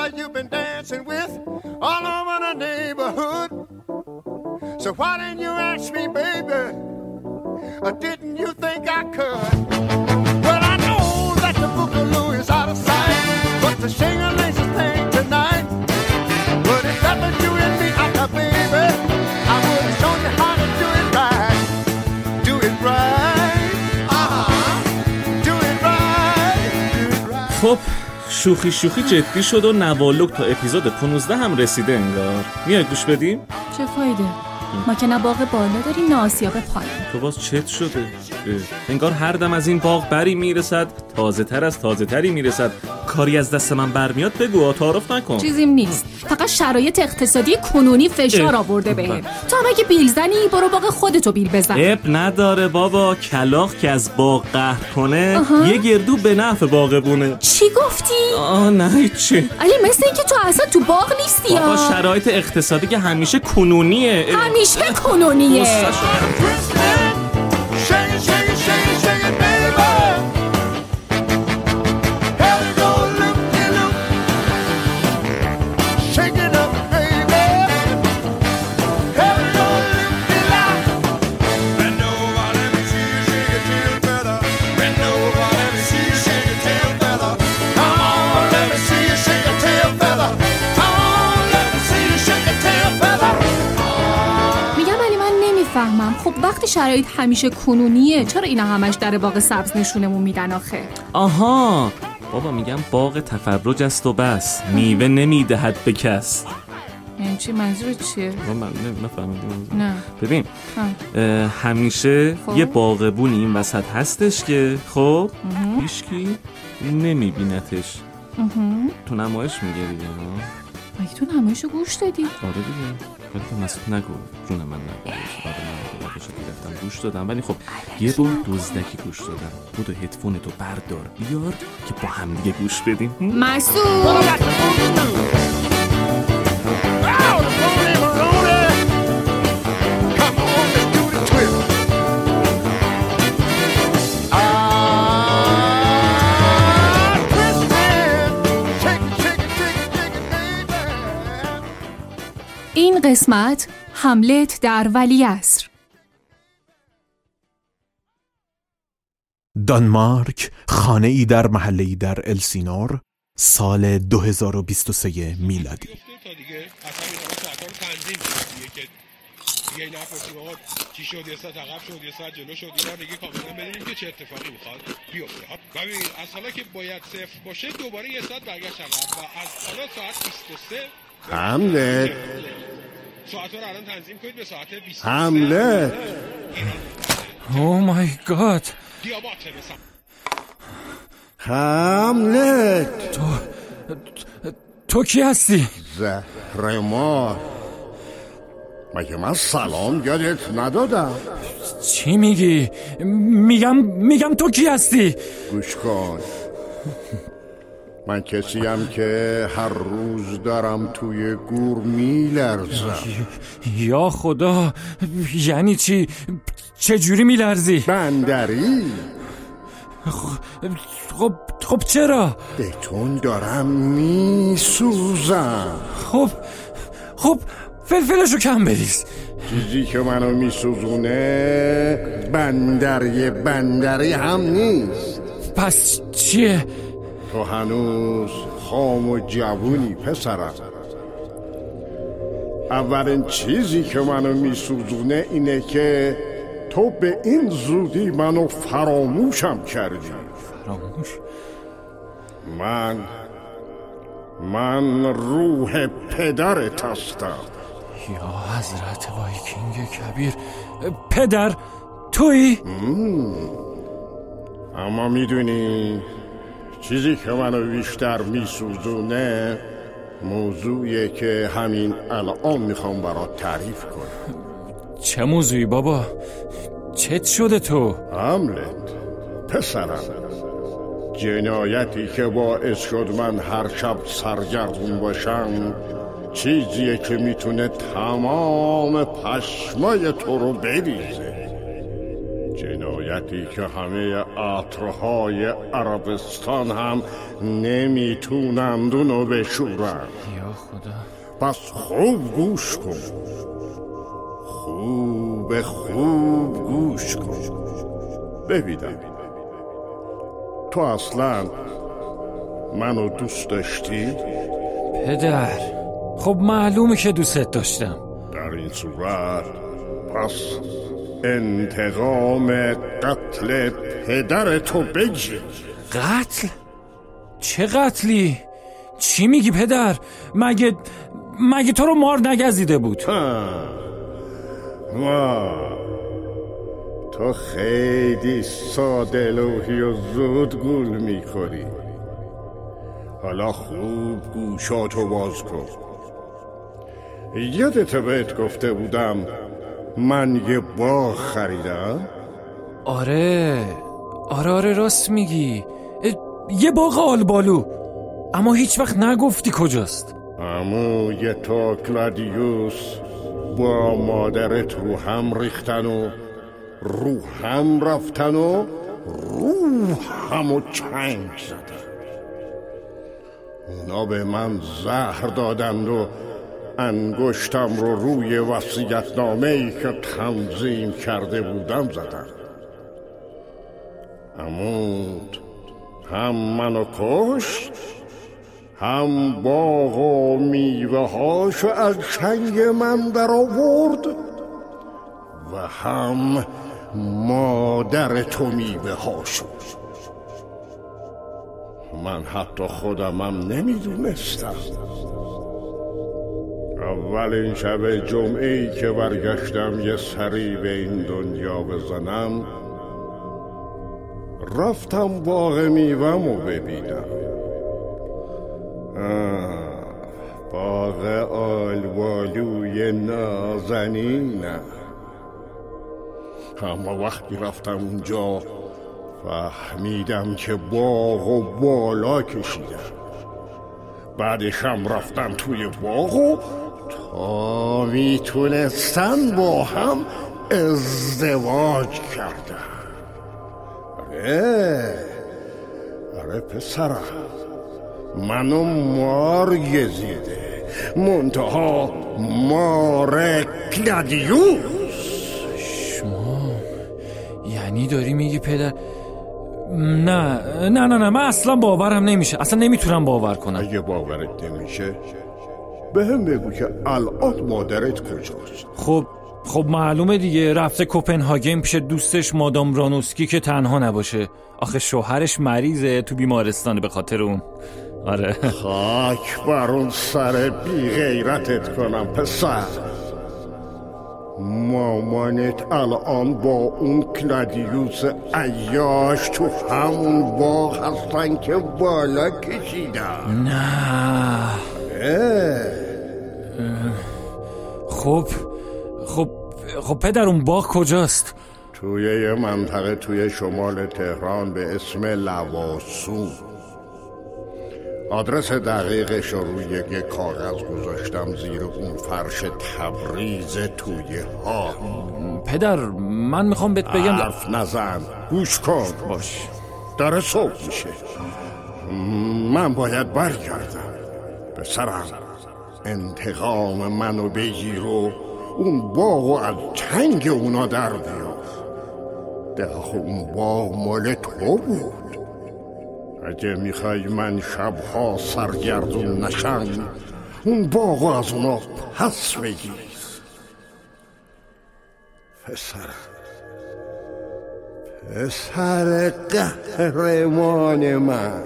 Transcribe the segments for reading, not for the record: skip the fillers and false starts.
fella you've been dancing with all over the neighborhood. So why didn't you ask me, baby? Or didn't you think I could? Well, I know that the boogaloo is out of sight, but the shing-a-ling's a thing tonight. But if that was you and me out there, baby, I would have shown you how to do it right. Do it right. Do it right. Do it right. خب شوخی جدی شد و نوالوک تا اپیزود 15 هم رسیده انگار. میای گوش بدیم؟ چه فایده؟ ما که نه باغ بالا داریم نه آسیاب پایین. تو باز چت شده؟ انگار هر دم از این باغ بری میرسد، تازه تر از تازه تری میرسد. کاری از دست من برمیاد بگو، تعارف نکن. چیزیم نیست، فقط شرایط اقتصادی کنونی فشار آورده بهم. تو هم اگه بیل زنی برو باغ خودتو بیل بزن. اب نداره بابا، کلاغ که از باغ قهر کنه یه گردو به نفع باغبونه. چی گفتی؟ نه چی؟ علی مثل اینکه تو اصلا تو باغ نیستی. بابا شرایط اقتصادی که همیشه کنونیه. همیشه کنونیه. خب وقتی شرایط همیشه کنونیه چرا اینا همش در باغ سبز نشونمون میدن آخه؟ آها بابا میگم باغ تفرج است و بس، میوه نمیدهد به کس. این چی منظور چیه؟ من نفهمیدم. نه ببین همیشه یه باغبونی این وسط هستش که خب هیچکی نمیبینتش. تو نمایش میگه دیگه. مگه تو نمایشو گوش دادی؟ آره دیگه. ولی تو مسئول نگو، جون من نگو. من گوش دادم ولی خب یه بار دزدکی گوش دادم. بودو هدفونتو بردار بیار که با هم دیگه گوش بدیم. مسئول این قسمت هملت در ولیعصر. دانمارک، خانه‌ای در محله‌ای در السینور، سال 2023 میلادی. دیگه این نفرسی باقا چی شد، یه ساعت عقب شد، یه ساعت جلو شد، اینا دیگه کاملا بدونیم که چه اتفاقی میخواد بیفته. ببین از حالا که باید صفر باشه دوباره یه ساعت برگشت عقب و از حالا ساعت 23 حمله ساعت رو الان تنظیم کنید به ساعت 23. حمله او مای گاد. دیاباته مثلا حمله. تو کی هستی؟ زهرمار. مگه من سلام یادت ندادم؟ چی میگی؟ میگم تو کی هستی؟ گوش کن، من کسیم که هر روز دارم توی گور میلرزم. یا خدا، یعنی چی؟ چه جوری میلرزی؟ بندری. خب چرا؟ بهتون دارم میسوزم. خب فلفلشو کم بریز. چیزی که منو میسوزونه بندری هم نیست. پس چیه؟ تو هنوز خام و جوونی پسرم. اولین چیزی که منو میسوزونه اینه که تو به این زودی منو فراموشم کردی. فراموش؟ من روح پدرت هستم. یا حضرت وایکینگ کبیر. پدر تویی؟ اما میدونی چیزی که منو بیشتر میسوزونه موضوعیه که همین الان میخوام برات تعریف کنم. چه موضوعی بابا؟ چت شده تو؟ هملت پسرم، جنایتی که باعث شد من هر شب سرگردون باشم چیزیه که میتونه تمام پشمای تو رو بریزه. جنایتی که همه عطرهای عربستان هم نمیتونند اونو بشورن. یا خدا. پس خوب گوش کن، خوب گوش کن. ببینم تو اصلا منو دوست داشتی؟ پدر، خب معلومه که دوست داشتم. در این صورت پس انتقام قتل پدر تو بگیر. قتل؟ چه قتلی؟ چی میگی پدر؟ مگه تو رو مار نگزیده بود؟ تو خیلی ساده‌لوحی و زود گول میخوری. حالا خوب گوشاتو باز کن. یادت بهت گفته بودم من یه باغ خریدم؟ آره راست میگی. یه باغ آلبالو. اما هیچ وقت نگفتی کجاست. عموی تو کلادیوس با مادرت رو هم ریختن و رو هم رفتن و رو همو چنگ زدن. اونا به من زهر دادند و انگشتم رو روی وصیت‌نامه‌ای که تنظیم کرده بودم زدن. عمود هم منو کشت، هم باغ و میوه هاشو از چنگ من در آورد و هم مادر تو میوه هاشو. من حتی خودمم نمیدونستم. اولین شب جمعه‌ای که برگشتم یه سری به این دنیا بزنم، رفتم باغ میوه‌مو ببینم. باغ آلبالوی نازنینم. اما وقتی رفتم اونجا فهمیدم که باغ و بالا کشیدم. بعدش هم رفتم توی باغ و تا میتونستن با هم ازدواج کردن. آره پسرم، منو مار گزیده، منتها مار کلادیوس. شما یعنی داری میگی پدر؟ نه من اصلا باورم نمیشه. اصلا نمیتونم باور کنم. اگه باورت نمیشه به هم بگو که الان مادرت کجاست. خب معلومه دیگه، رفته کوپنهاگن پیش دوستش مادام رانوسکی که تنها نباشه. آخه شوهرش مریضه، تو بیمارستانه به خاطر اون. آره. خاک بر اون سر بی غیرتت کنم پسر. مامانت الان با اون کلادیوس عیاش تو همون باغ هستن که بالا کشیدن. نه. خب پدر اون باغ کجاست؟ توی یه منطقه توی شمال تهران به اسم لواسون. آدرس دقیقش رو روی یک کاغذ گذاشتم زیر اون فرش تبریز توی ها. پدر من میخوام بهت بگم. حرف نزن، گوش کن. باش. داره صبح میشه، من باید برگردم. پسرم انتقام منو بگیر و اون باغو از چنگ اونا در بیار. ده اون باغ مال تو بود. اگه میخوای من شبها سرگردون نشم اون باغو از اونا پس بگیر. پسر قهرمان من.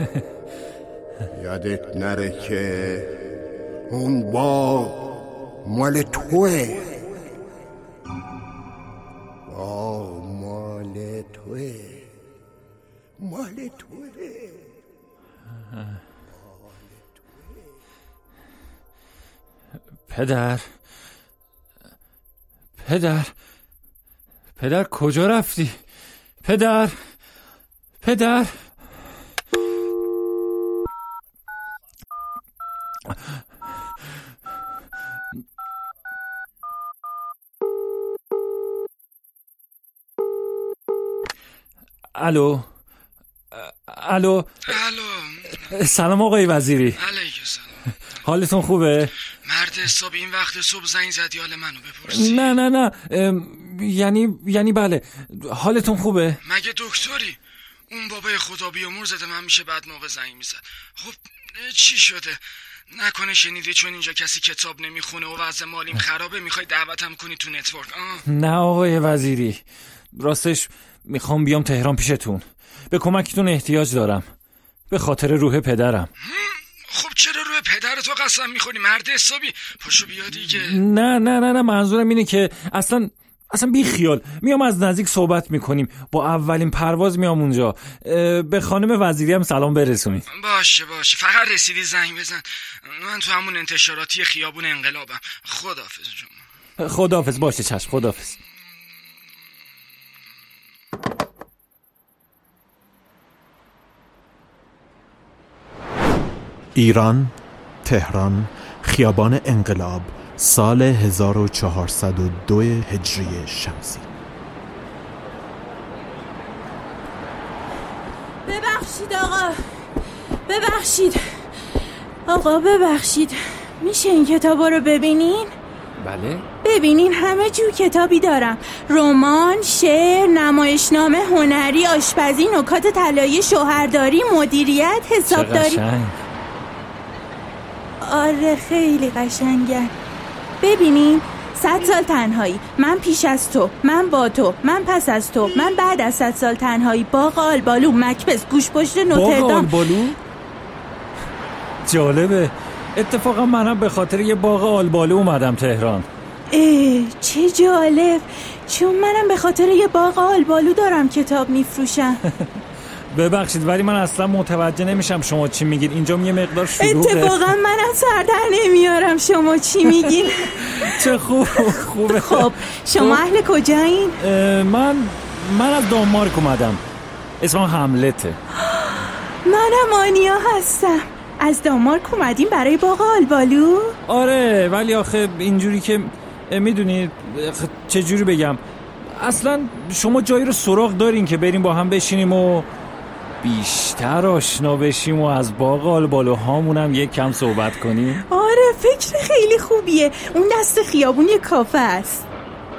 یادت نره که اون باغ مال توه. باغ مال توه. پدر کجا رفتی؟ پدر الو. سلام آقای وزیری. علیکم سلام. حالتون خوبه؟ مرد حساب این وقت صبح زنگ زدی حال منو بپرسی؟ نه یعنی بله. حالتون خوبه؟ مگه دکتری؟ اون بابای خدا بیامرز من میشه بعد موقع زنگ میزد. خب چی شده؟ نکنه شنیدی چون اینجا کسی کتاب نمیخونه و وضع مالیم خرابه میخوای دعوتم کنی تو نتورک؟ نه آقای وزیری، راستش میخوام بیام تهران پیشتون. به کمکتون احتیاج دارم، به خاطر روح پدرم. خب چرا روح پدرتو قسم میخوری مرد حسابی؟ پاشو بیا دیگه. نه منظورم اینه که اصلا بی خیال میام از نزدیک صحبت میکنیم. با اولین پرواز میام اونجا. به خانم وزیری هم سلام برسونید. باشه فقط رسیدی زنگ بزن. من تو همون انتشاراتی خیابون انقلابم. خداحافظ جون. خداحافظ. باشه چشم. خداحافظ. ایران، تهران، خیابان انقلاب، سال 1402 هجری شمسی. آقا ببخشید میشه این کتابا رو ببینین؟ بله. ببینین همه جور کتابی دارم. رمان، شعر، نمایشنامه، هنری، آشپزی، نکات طلایی، شوهرداری، مدیریت، حسابداری. آره خیلی قشنگن. ببینین 100 سال تنهایی، من پیش از تو، من با تو، من پس از تو، من بعد از 100 سال تنهایی، باغ آلبالو، مکبث، گوشپشت نوتردام. باغ آلبالو؟ جالبه. اتفاقا منم به خاطر یه باغ آلبالو اومدم تهران. چه جالب، چون منم به خاطر یه باغ آلبالو دارم کتاب میفروشم. ببخشید ولی من اصلا متوجه نمیشم شما چی میگین. اینجا یه مقدار شلوغه. اتفاقا منم سر در نمیارم شما چی میگین. چه خوبه. خب شما اهل کجایین؟ من از دانمارک اومدم. اسمم حملته. منم آنیا هستم. از دانمارک اومدیم برای باغ آلبالو؟ آره ولی آخه اینجوری که میدونید چجوری بگم، اصلا شما جایی رو سراغ دارین که بریم با هم بشینیم و بیشتر آشنا بشیم و از باغ آلبالو هامونم یک کم صحبت کنیم؟ آره فکر خیلی خوبیه. اون دست خیابون یه کافه است.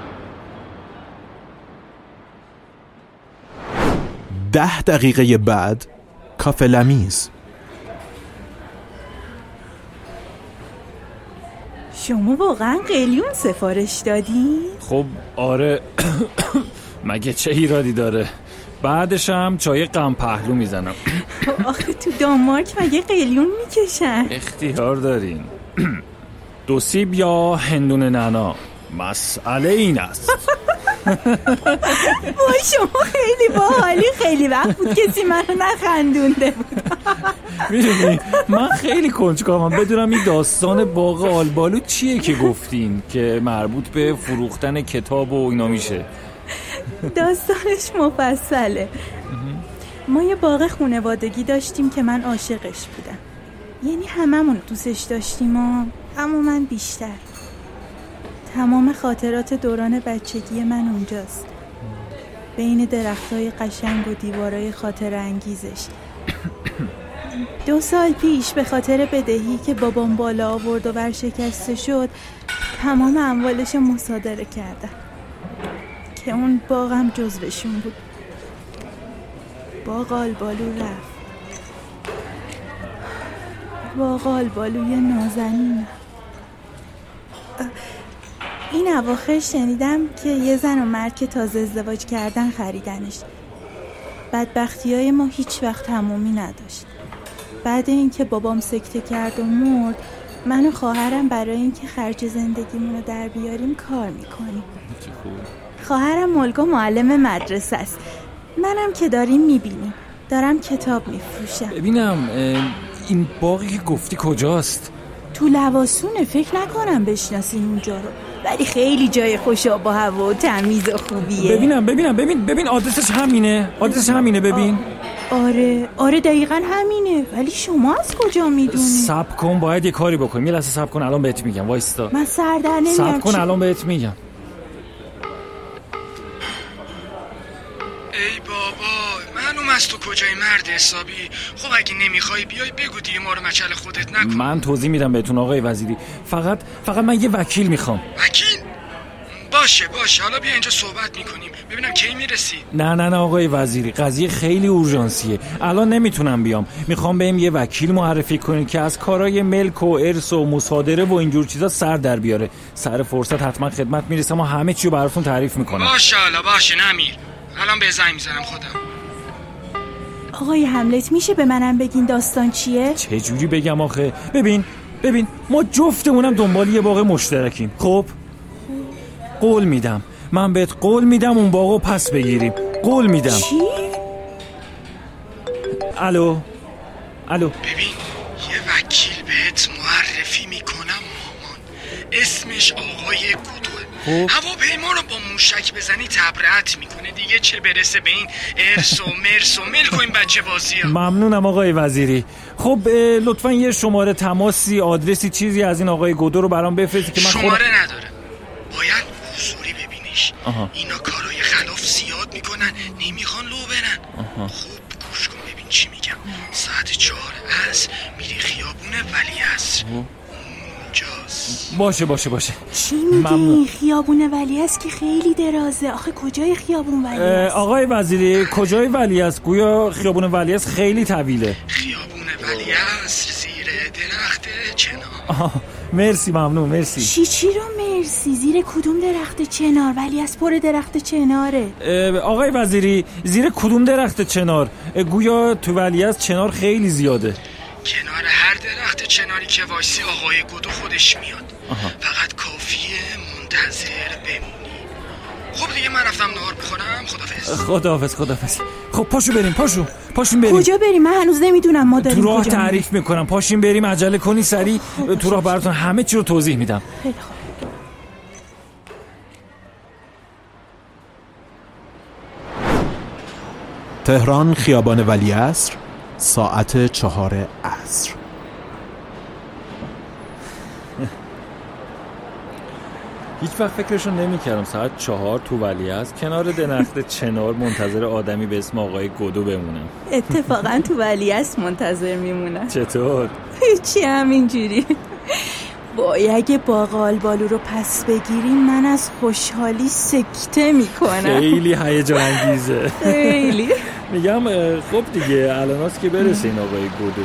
10 دقیقه بعد کافه لمیز. شما واقعا قلیون سفارش دادی؟ خب آره. مگه چه ایرادی داره؟ بعدش هم چای غم پهلو میزنم. آخه تو دانمارک مگه قلیون میکشن؟ اختیار دارین. 2 سیب یا هندون نعنا، مسئله این است. وای شما خیلی باحالی. خیلی وقت بود کسی منو نخندونده بود. میدونی من خیلی کنجکاوم بدونم این داستان باغ آلبالو چیه که گفتین که مربوط به فروختن کتاب و اینا میشه. داستانش مفصله. ما یه باغ خانوادگی داشتیم که من عاشقش بودم. یعنی هممون دوستش داشتیم اما من بیشتر. تمام خاطرات دوران بچگی من اونجاست، بین درختای قشنگ و دیوارای خاطر انگیزش. 2 سال پیش به خاطر بدهی که بابام بالا آورد و ورشکسته شد تمام اموالش مصادره کردم که اون باغم جزوشون بود. باغ آلبالو رفت. باغ آلبالوی نازنینم. این اواخر شنیدم که یه زن و مرد که تازه ازدواج کردن خریدنش. بدبختی‌های ما هیچ وقت تمومی نداشت. بعد اینکه بابام سکته کرد و مرد، من و خواهرم برای اینکه خرج زندگیمون رو در بیاریم کار میکنیم. خواهرم ملگا معلم مدرسه است. منم که داریم میبینیم دارم کتاب میفروشم. ببینم این باقی که گفتی کجاست؟ تو لواسونه. فکر نکنم بشناسین اونجا رو، ولی خیلی جای خوش آب و هوا و تمیز و خوبیه. ببین آدرسش همینه. ببین. آره دقیقاً همینه. ولی شما از کجا میدونی؟ صبر کن، باید یه کاری بکنیم. یه لحظه صبر کن، الان بهت میگم. وایستا. من سر در نمیارم. صبر کن الان بهت میگم. ای بابا معلوم است تو کجای مرد حسابی. خب اگه نمیخوای بیای بگو دیگه، ما رو مچل خودت نکن. من توضیح میدم بهتون آقای وزیری. فقط من یه وکیل میخوام. وکیل؟ باشه حالا بیا اینجا صحبت میکنیم ببینم کی میرسی. نه آقای وزیری، قضیه خیلی اورژانسیه، الان نمیتونم بیام. میخوام بهم یه وکیل معرفی کنید که از کارهای ملک و ارث و مصادره و اینجور چیزا سر در بیاره. سر فرصت حتما خدمت میرسم و همه چی رو براتون تعریف میکنم. باشه نمیر، الان به زنگ میزنم خودم. آقای هملت میشه به منم بگین داستان چیه؟ چه جوری بگم آخه؟ ببین ما جفتمونم دنبال یه باغ مشترکیم. خب قول میدم، من بهت قول میدم اون باغو پس بگیریم. قول میدم. چی؟ الو ببین یه وکیل بهت معرفی میکنم مامان، اسمش آقای گودوه. هواپیما رو با موشک بزنی تبرئت میکنه دیگه، چه برسه به این ارث و مرث و ملک و این بچه بازی ها. ممنونم آقای وزیری. خب لطفا یه شماره تماسی، آدرسی، چیزی از این آقای گودو رو برام بفرستی که من شماره نداره، باید حضوری ببینیش. اینا کارهای خلاف زیاد میکنن، نمیخوان لو برن. خوب گوش کن ببین چی میگم. ساعت 4 عصر میری خیابون ولیعصر، اونجاست. باشه. چی میگی؟ خیابون ولیعصر که خیلی درازه. آخه کجای خیابون ولیعصر؟ آقای وزیری کجای ولیعصر؟ گویا خیابون ولیعصر خیلی طویله. خیابون ولیعصر زیر درخت چنار. مرسی، ممنون، مرسی. چی رو مرسی؟ زیر کدوم درخت چنار؟ ولیعصر پر درخت چناره. آقای وزیری زیر کدوم درخت چنار؟ گویا تو ولیعصر چنار خیلی زیاده. کنار هر درخت چناری که وایسی آقای گودو خودش میاد. فقط کافیه منتظر بمونی. خب دیگه من رفتم نهار بخورم. خداحافظ. خب پاشو بریم. پاشیم بریم. کجا بریم؟ من هنوز نمیدونم ما داریم تو راه کجا تعریف میکنم. پاشیم بریم، عجله کنی سریع. تو راه براتون همه چی رو توضیح میدم. خیلی خوب. تهران، خیابان ولیعصر، ساعت 4 عصر. هیچ وقت فکرشو نمی‌کردم ساعت 4 تو ولیعصر کنار درخت چنار منتظر آدمی به اسم آقای گودو بمونم. اتفاقا تو ولیعصر منتظر میمونم. چطور؟ هیچی، همینجوری. وای اگه باغ آلبالو رو پس بگیریم من از خوشحالی سکته میکنم. خیلی هیجان انگیزه. خیلی. میگم خب دیگه الاناست که برسه این آقای گودو.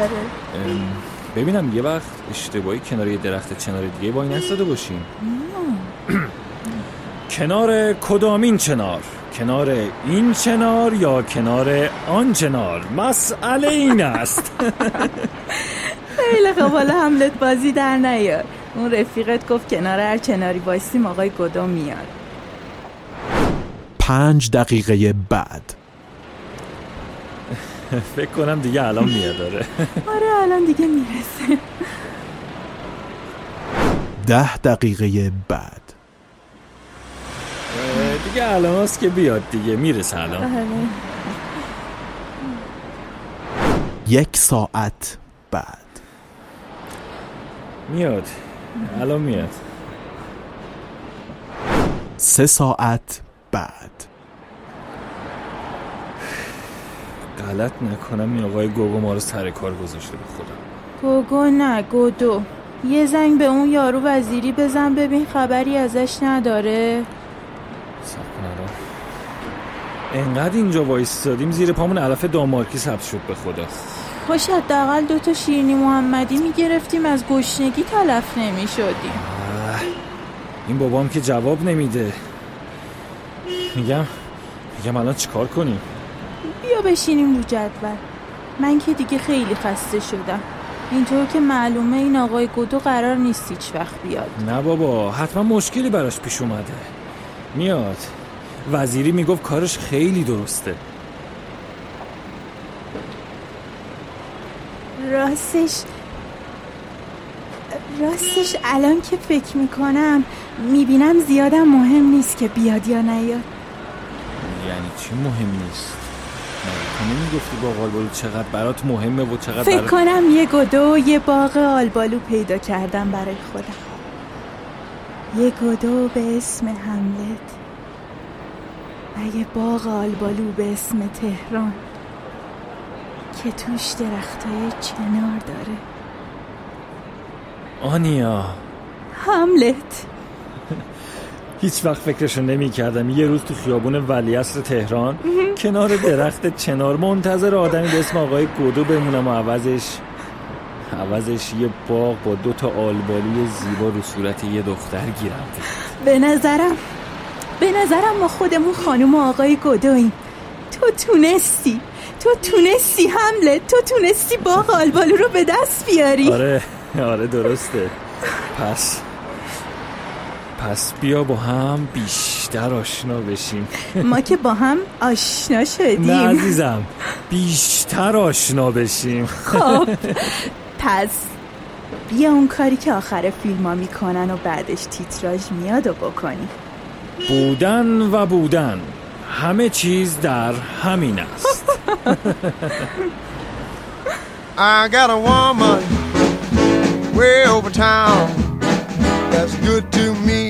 ببینم یه وقت اشتباهی کنار یه درخت چنار دیگه وای نستاده باشیم. کنار کدامین چنار؟ کنار این چنار یا کنار آن چنار؟ مسئله این است. خیلی خب، حالا هملت بازی در نیار. اون رفیقت گفت کنار هر چناری وایسیم آقای گودو میاد. 5 دقیقه بعد. فکر کنم دیگه الان میاد. آره الان دیگه میرسه. 10 دقیقه بعد. دیگه الان هست که بیاد دیگه، میرسه الان. 1 ساعت بعد. میاد الان میاد. 3 ساعت بعد. غلط نکنم این آقای گوگو ما رو سر کار گذاشته به خودم. گوگو نه، گودو. یه زنگ به اون یارو وزیری بزن ببین خبری ازش نداره. انقدر اینجا وایستادیم زیر پامون علف دانمارکی ثبت شد به خدا. خوش حداقل 2 شیرینی محمدی میگرفتیم از گشنگی تلف نمیشدیم. این بابام که جواب نمیده. میگم الان چیکار کنیم؟ بیا بشینیم رو جدول. من که دیگه خیلی خسته شدم. اینطور که معلومه این آقای گودو قرار نیست هیچ وقت بیاد. نه بابا، حتما مشکلی براش پیش اومده. میاد. وزیری میگفت کارش خیلی درسته. راستش الان که فکر میکنم میبینم زیادم مهم نیست که بیاد یا نیاد. یعنی چی مهم نیست؟ تو نمیگفتی باغ آلبالو چقدر برات مهمه و چقدر فکر کنم یه گودو و یه باغ آلبالو پیدا کردم برای خودم. یه گودو به اسم هملت و یه باغ آلبالو به اسم تهران. که توش درختای چنار داره. آنیا، هملت. هیچ وقت فکرشو نمی کردم یه روز تو خیابون ولیعصر تهران کنار درخت چنار منتظر آدمی به اسم آقای گودو بمونم و عوضش یه باغ با 2 تا آلبالوی زیبا رو صورت یه دختر گیرم. به نظرم ما خودمون خانم و آقای گودویم. تو تونستی هملت، تو تونستی باغ آلبالو رو به دست بیاری. آره درسته. پس بیا با هم بیشتر آشنا بشیم. ما که با هم آشنا شدیم. نه عزیزم، بیشتر آشنا بشیم. خب پس بیا اون کاری که آخر فیلم ها میکنن و بعدش تیتراژ میاد و بکنی. بودن همه چیز در همین است. I got a woman way over town that's good to me.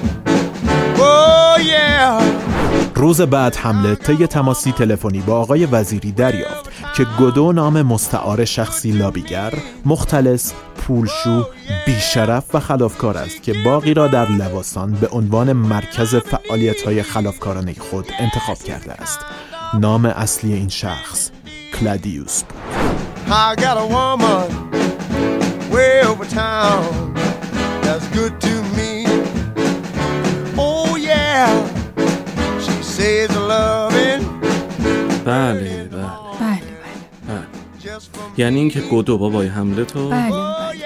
Oh yeah. روز بعد هملت طی تماسی تلفنی با آقای وزیری دریافت که گودو نام مستعار شخصی لابیگر، مختلس، پولشو، بیشرف و خلافکار است که باغی را در لواسان به عنوان مرکز فعالیت‌های خلافکارانه خود انتخاب کرده است. نام اصلی این شخص کلادیوس بود. I got a woman way over town that's good to me. Oh yeah. She says loving. بله. یعنی این که گودو بابای هملت و بله.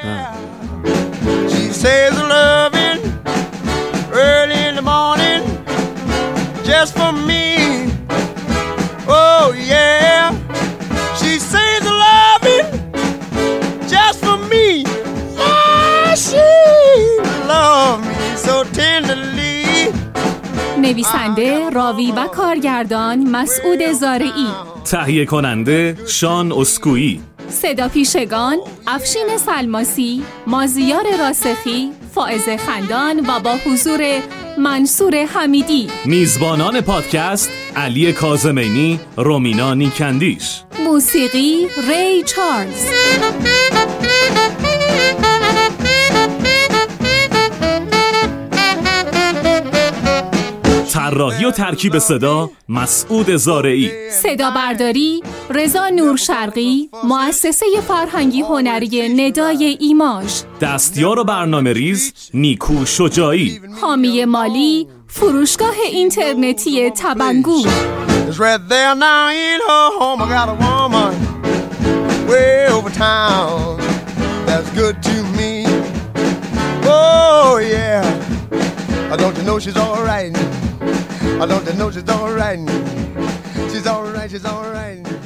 She says loving early in the morning just for me. Oh yeah. She says loving just for me. Yeah, she loves me so tenderly. نویسنده، راوی و کارگردان مسعود زارعی. تهیه کننده شان اسکویی. صدا پیشگان افشین سلماسی، مازیار راسخی، فائزه خندان و با حضور منصور حمیدی. میزبانان پادکست علی کاظمینی، رومینا نیکندیش. موسیقی ری چارلز. طراحی و ترکیب صدا مسعود زارعی. صدا برداری رضا نورشرقی، مؤسسه فرهنگی هنری ندای ایماژ. دستیار و برنامه ریز نیکو شجاعی. حامی مالی فروشگاه اینترنتی تبنگو. It's right there now in her home. I got a woman way over town that's good to me. Oh yeah. I don't you know she's all right. I don't you know she's all right. She's all right.